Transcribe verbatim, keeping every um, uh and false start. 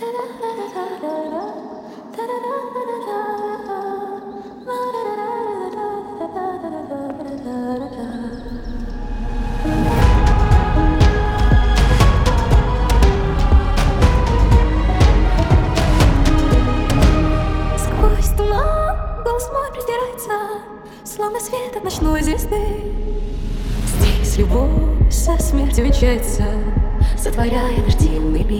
Сквозь туман голос мой придирается, словно свет от ночной звезды. Здесь любовь со смертью венчается, сотворяя наш дивный мир.